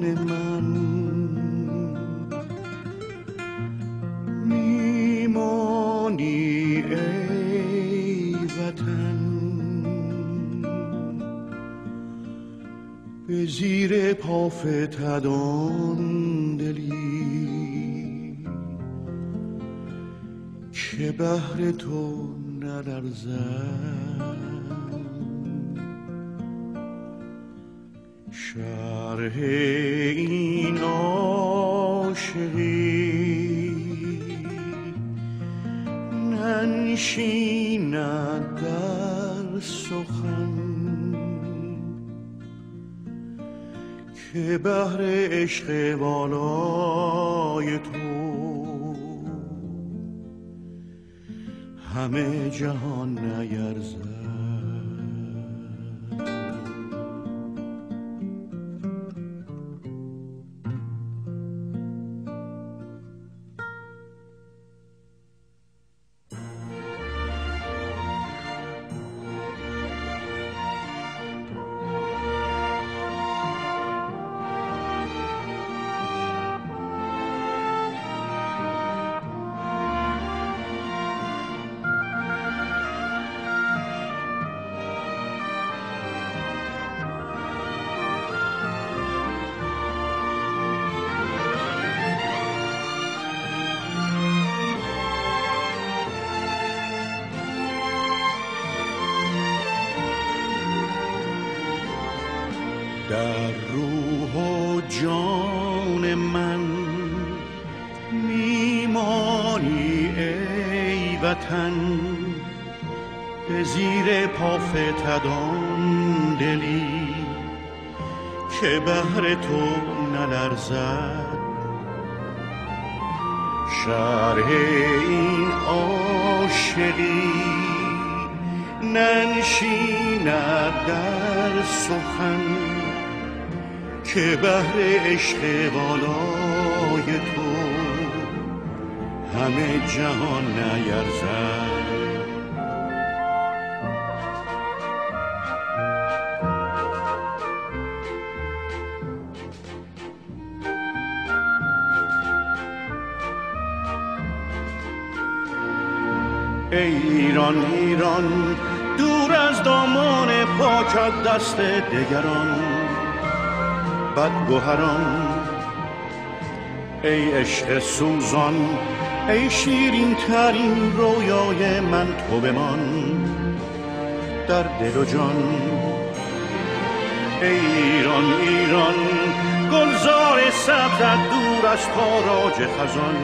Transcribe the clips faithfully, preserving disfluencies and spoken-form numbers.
من میمانی ای وطن، به زیر پافتدان دلی که بهر تو نلرزد. شرح این عاشقی ننشیند در سخن، که بهر عشق والای تو همه جهان نیرزد. در روح و جان من میمانی ای وطن، به زیر پافتدان دلی که بهر تو نلرزد. شرح این عاشقی ننشیند در سخن، که بهر عشق والای تو همه جهان نیرزد. ای ایران ایران دور از دامان پاکت دست دگران بدگوهران، ای عشق سوزان ای شیرین ترین رویای من، تو بمان در دل و جان. ای ایران ایران گلزار سبزت دور از تاراج خزان،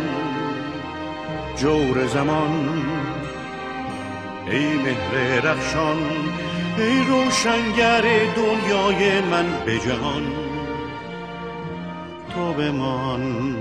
جور زمان ای مهر رخشان ای روشنگر دنیای من به جهان، تو بمان.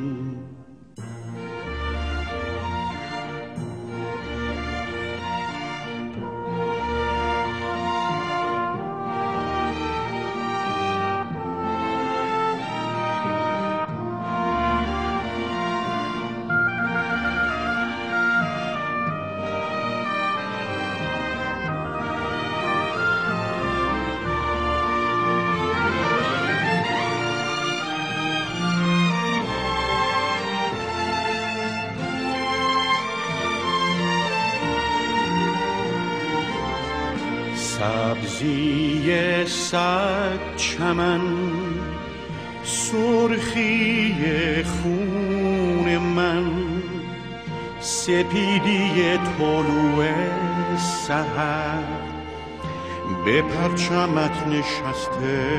سبزی صد چمن سرخی خون من، سپیدی طلوع سحر به پرچمت نشسته.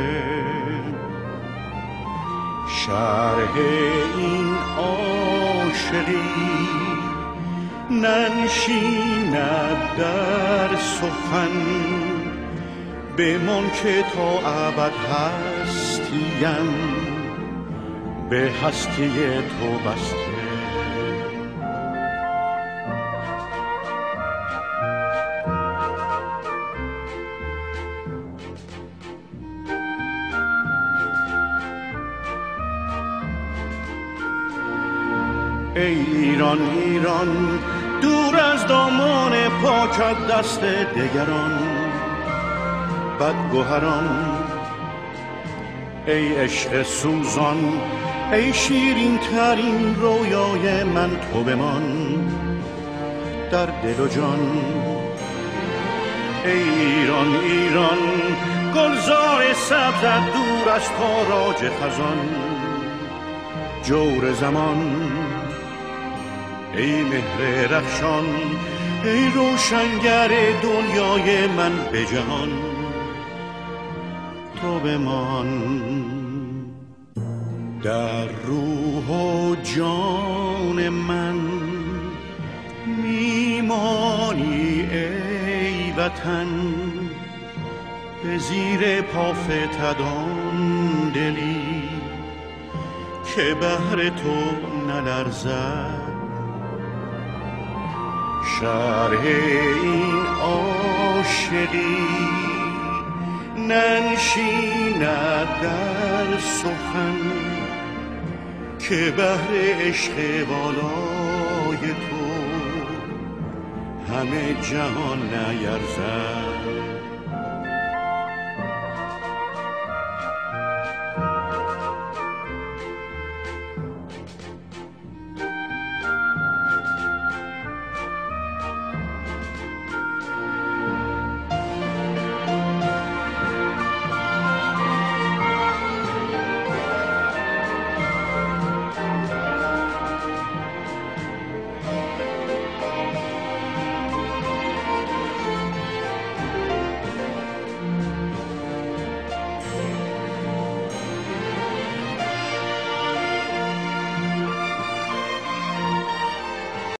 شرح این عاشقی ننشیند در سخن، بمان که تا ابد هستیم به هستی تو بسته. ای ایران ایران دور از دامان پاکت دست دگران بدگوهران، ای عشق سوزان، ای شیرین ترین رویای من، تو بمان در دل و جان. ای ایران ایران، گلزار سبزت دور از تاراج خزان. جور زمان، ای مهر رخشان، ای روشنگر دنیای من به جهان، تو بمان در روح و جان من. میمانی ای وطن به زیر پا فتدان دلی که بهر تو نلرزد. شرح این عاشقی ننشیند در سخن که بهر عشق والای تو همه جهان نیرزد.